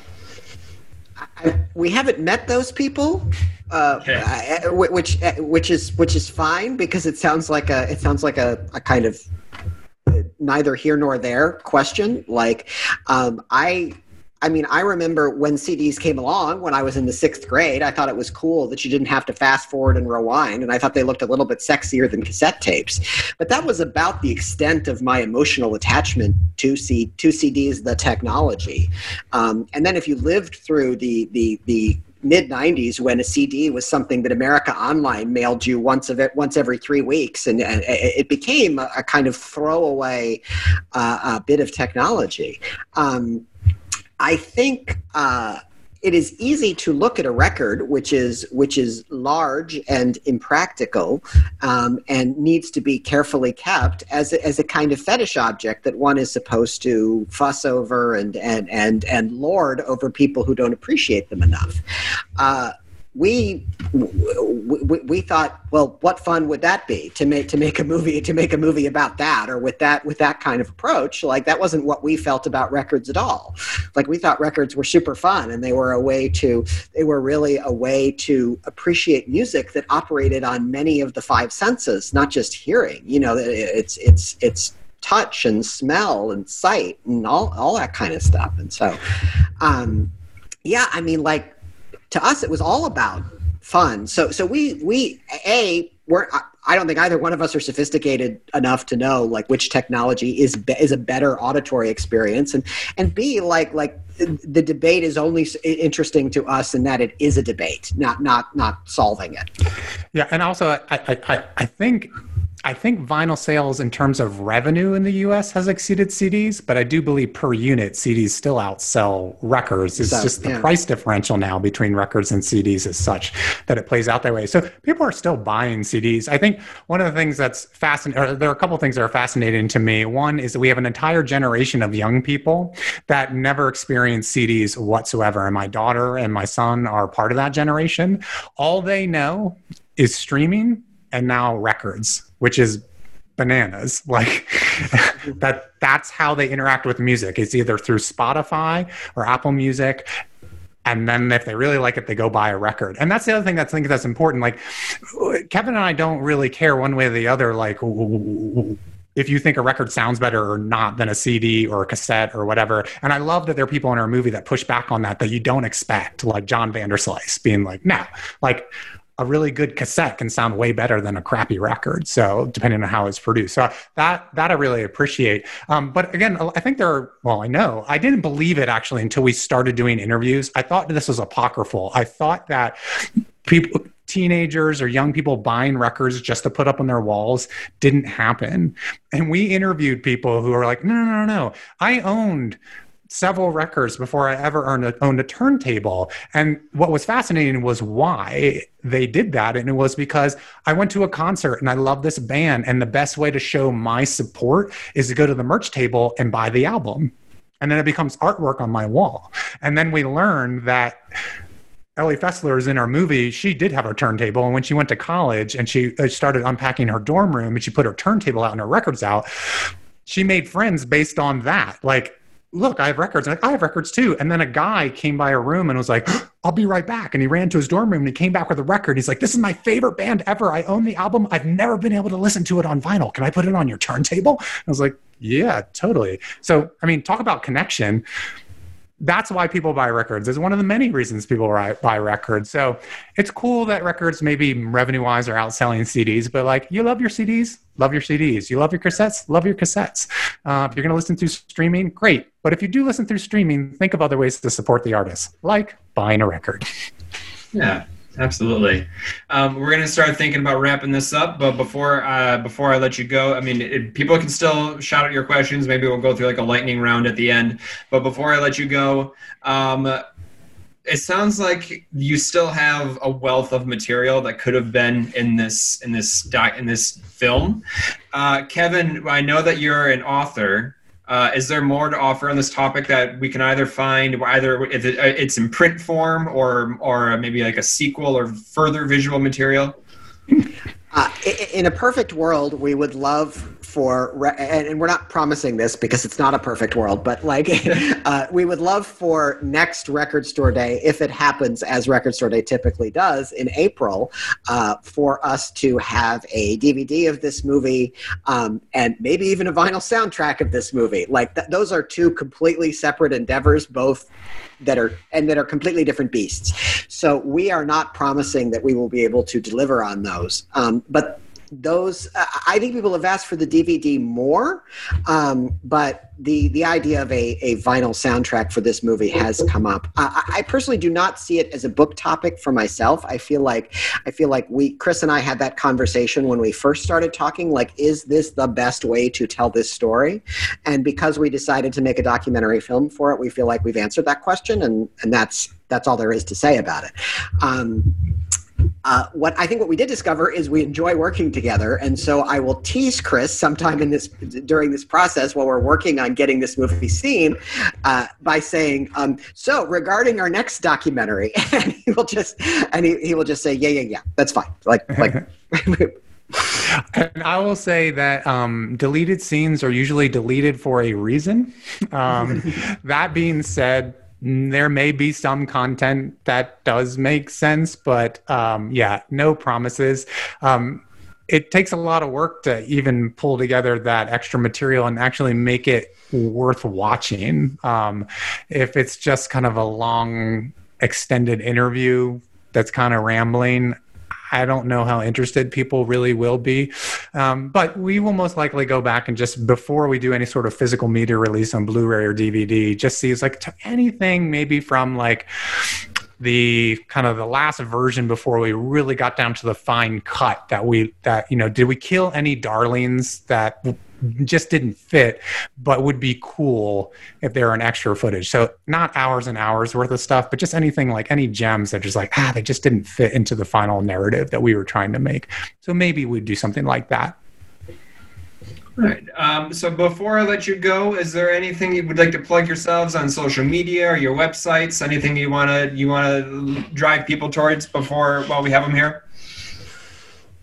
I, we haven't met those people, uh, okay. I, which which is which is fine, because it sounds like a it sounds like a, a kind of neither here nor there question. Like um, I. I mean, I remember when C Ds came along when I was in the sixth grade, I thought it was cool that you didn't have to fast forward and rewind. And I thought they looked a little bit sexier than cassette tapes. But that was about the extent of my emotional attachment to, C- to C Ds, the technology. Um, and then if you lived through the, the, the mid nineties, when a C D was something that America Online mailed you once of it, once every three weeks, and, and it became a, a kind of throwaway uh, uh, bit of technology. Um, I think uh, it is easy to look at a record which is which is large and impractical um, and needs to be carefully kept as a, as a kind of fetish object that one is supposed to fuss over and and and and lord over people who don't appreciate them enough. Uh, We, we we thought, well, what fun would that be to make to make a movie to make a movie about that, or with that with that kind of approach? Like, that wasn't what we felt about records at all. Like, we thought records were super fun, and they were a way to they were really a way to appreciate music that operated on many of the five senses, not just hearing. You know, it's it's it's touch and smell and sight and all all that kind of stuff. And so, um, yeah, I mean, like. To us, it was all about fun. So, so we, we, a, we're, I don't think either one of us are sophisticated enough to know like which technology is be, is a better auditory experience, and and b, like like the debate is only interesting to us in that it is a debate, not not not solving it. Yeah, and also I I I think. I think vinyl sales in terms of revenue in the U S has exceeded C Ds, but I do believe per unit C Ds still outsell records. It's so, just the yeah. price differential now between records and C Ds is such that it plays out that way. So people are still buying C Ds. I think one of the things that's fascinating, or there are a couple of things that are fascinating to me. One is that we have an entire generation of young people that never experienced C Ds whatsoever. And my daughter and my son are part of that generation. All they know is streaming and now records, which is bananas. Like that, that's how they interact with music. It's either through Spotify or Apple Music. And then if they really like it, they go buy a record. And that's the other thing that I think that's important. Like, Kevin and I don't really care one way or the other, like, if you think a record sounds better or not than a C D or a cassette or whatever. And I love that there are people in our movie that push back on that, that you don't expect, like John Vanderslice being like, no, like a really good cassette can sound way better than a crappy record. So depending on how it's produced. So that, that I really appreciate. Um, but again, I think there are, well, I know, I didn't believe it actually until we started doing interviews. I thought this was apocryphal. I thought that people, teenagers or young people buying records just to put up on their walls didn't happen. And we interviewed people who are like, no, no, no, no. I owned several records before I ever owned a, owned a turntable. And what was fascinating was why they did that. And it was because I went to a concert and I love this band. And the best way to show my support is to go to the merch table and buy the album. And then it becomes artwork on my wall. And then we learned that Ellie Fessler is in our movie. She did have a turntable. And when she went to college and she started unpacking her dorm room and she put her turntable out and her records out, she made friends based on that. Like, look, I have records. I'm like, I have records too. And then a guy came by her room and was like, I'll be right back. And he ran to his dorm room and he came back with a record. He's like, this is my favorite band ever. I own the album. I've never been able to listen to it on vinyl. Can I put it on your turntable? I was like, yeah, totally. So, I mean, talk about connection. That's why people buy records. It's one of the many reasons people buy records. So it's cool that records maybe revenue-wise are outselling C Ds, but like, you love your C Ds, love your C Ds. You love your cassettes, love your cassettes. Uh, if you're going to listen through streaming, great. But if you do listen through streaming, think of other ways to support the artist, like buying a record. Yeah. Absolutely. Um, we're going to start thinking about wrapping this up, but before uh, before I let you go, I mean, it, people can still shout out your questions. Maybe we'll go through like a lightning round at the end. But before I let you go, um, it sounds like you still have a wealth of material that could have been in this in this doc, in this film. Uh, Kevin, I know that you're an author. Uh, is there more to offer on this topic that we can either find, either if it, it's in print form or or maybe like a sequel or further visual material? Uh, in a perfect world, we would love for, and we're not promising this because it's not a perfect world, but like uh, we would love for next Record Store Day, if it happens as Record Store Day typically does in April, uh, for us to have a D V D of this movie um, and maybe even a vinyl soundtrack of this movie. Like th- those are two completely separate endeavors, both that are and that are completely different beasts. So we are not promising that we will be able to deliver on those. Um, but those, uh, I think people have asked for the D V D more, um, but the the idea of a, a vinyl soundtrack for this movie has come up. Uh, I personally do not see it as a book topic for myself. I feel like I feel like we, Chris and I, had that conversation when we first started talking. Like, is this the best way to tell this story? And because we decided to make a documentary film for it, we feel like we've answered that question, and and that's that's all there is to say about it. Um, Uh, what I think what we did discover is we enjoy working together, and so I will tease Chris sometime in this during this process while we're working on getting this movie seen uh, by saying, um, "So regarding our next documentary," and he will just and he, he will just say, "Yeah, yeah, yeah, that's fine." Like like. And I will say that um, deleted scenes are usually deleted for a reason. Um, that being said, there may be some content that does make sense, but um, yeah, no promises. Um, it takes a lot of work to even pull together that extra material and actually make it worth watching. Um, if it's just kind of a long, extended interview that's kind of rambling, I don't know how interested people really will be. Um, but we will most likely go back and just, before we do any sort of physical media release on Blu-ray or D V D, just see it's like anything maybe from like the kind of the last version before we really got down to the fine cut that we, that, you know, did we kill any darlings that just didn't fit, but would be cool if they were an extra footage. So not hours and hours worth of stuff, but just anything like any gems that just like, ah, they just didn't fit into the final narrative that we were trying to make. So maybe we'd do something like that. All right. Um, so before I let you go, is there anything you would like to plug yourselves on social media or your websites? Anything you want to you want to drive people towards before while we have them here?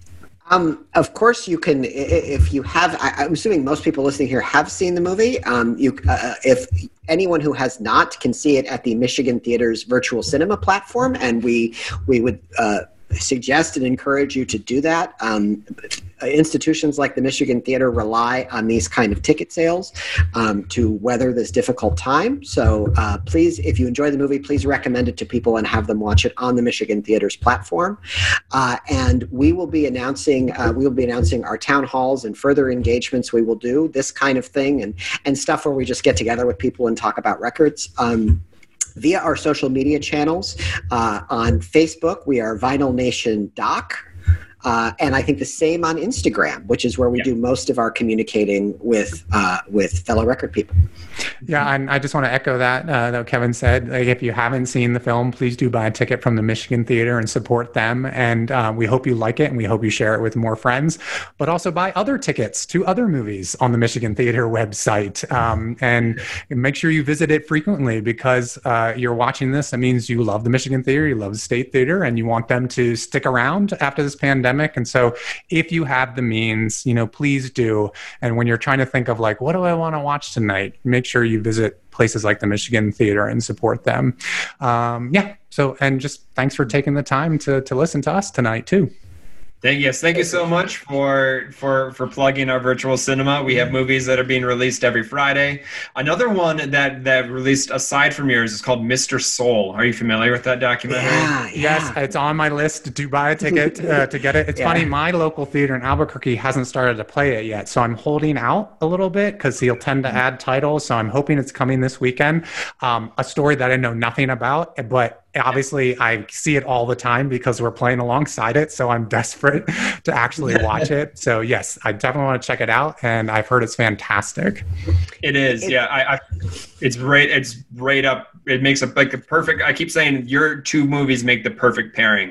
Um, of course, you can, if you have, I, I'm assuming most people listening here have seen the movie. Um, you, uh, if anyone who has not can see it at the Michigan Theater's virtual cinema platform, and we, we would uh, suggest and encourage you to do that. Um, institutions like the Michigan Theater rely on these kind of ticket sales um, to weather this difficult time. So uh, please, if you enjoy the movie, please recommend it to people and have them watch it on the Michigan Theater's platform. Uh, and we will be announcing uh, we will be announcing our town halls and further engagements we will do, this kind of thing, and and stuff where we just get together with people and talk about records. Um, via our social media channels. Uh, on Facebook, we are Vinyl Nation Doc. Uh, and I think the same on Instagram, which is where we yeah. do most of our communicating with uh, with fellow record people. Yeah, and I just want to echo that, uh, that Kevin said. Like, if you haven't seen the film, please do buy a ticket from the Michigan Theater and support them. And uh, we hope you like it, and we hope you share it with more friends. But also buy other tickets to other movies on the Michigan Theater website. Um, and make sure you visit it frequently, because uh, you're watching this. That means you love the Michigan Theater, you love the State Theater, and you want them to stick around after this pandemic. And so if you have the means, you know, please do. And when you're trying to think of like, what do I want to watch tonight? Make sure you visit places like the Michigan Theater and support them. Um, yeah. So, and just thanks for taking the time to, to listen to us tonight too. Thank yes, thank you so much for for for plugging our virtual cinema. We have movies that are being released every Friday. Another one that that released aside from yours is called Mister Soul. Are you familiar with that documentary? Yeah, yeah. Yes, it's on my list to buy a ticket uh, to get it. It's yeah. funny, my local theater in Albuquerque hasn't started to play it yet, so I'm holding out a little bit because he'll tend to add titles. So I'm hoping it's coming this weekend. Um, a story that I know nothing about, but obviously I see it all the time because we're playing alongside it. So I'm desperate to actually watch it. So yes, I definitely want to check it out. And I've heard it's fantastic. It is. Yeah. I, I it's right. It's right up. It makes a, like the perfect, I keep saying your two movies make the perfect pairing.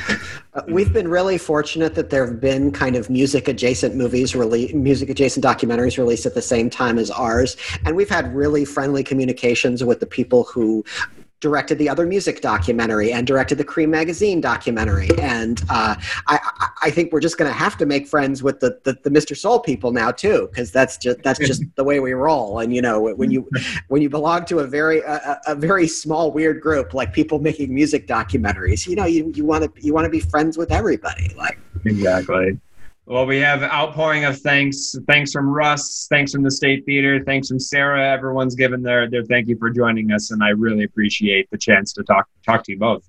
Uh, we've been really fortunate that there have been kind of music adjacent movies, rele- music adjacent documentaries released at the same time as ours. And we've had really friendly communications with the people who directed the Other Music documentary and directed the Cream Magazine documentary. And uh, I, I think we're just going to have to make friends with the, the, the Mister Soul people now too, because that's just that's just the way we roll. And you know, when you when you belong to a very a, a very small weird group like people making music documentaries, you know, you you want to you want to be friends with everybody. Like exactly. Well, we have outpouring of thanks. Thanks from Russ. Thanks from the State Theater. Thanks from Sarah. Everyone's given their, their thank you for joining us, and I really appreciate the chance to talk talk to you both.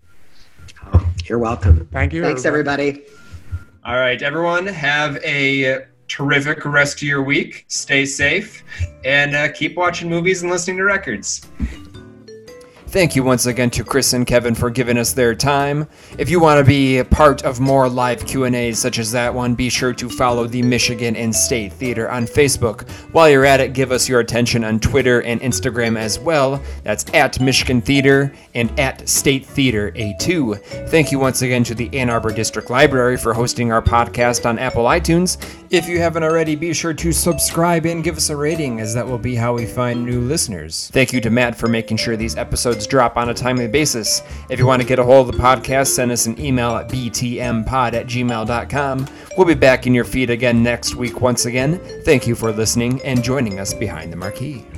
Oh, you're welcome. Thank you. Thanks, everybody. All right, everyone. Have a terrific rest of your week. Stay safe, and uh, keep watching movies and listening to records. Thank you once again to Chris and Kevin for giving us their time. If you want to be a part of more live Q and A's such as that one, be sure to follow the Michigan and State Theater on Facebook. While you're at it, give us your attention on Twitter and Instagram as well. That's at Michigan Theater and at State Theater A two. Thank you once again to the Ann Arbor District Library for hosting our podcast on Apple iTunes. If you haven't already, be sure to subscribe and give us a rating, as that will be how we find new listeners. Thank you to Matt for making sure these episodes drop on a timely basis. If you want to get a hold of the podcast, send us an email at b t m pod at gmail dot com. We'll be back in your feed again next week once again. Thank you for listening and joining us behind the marquee.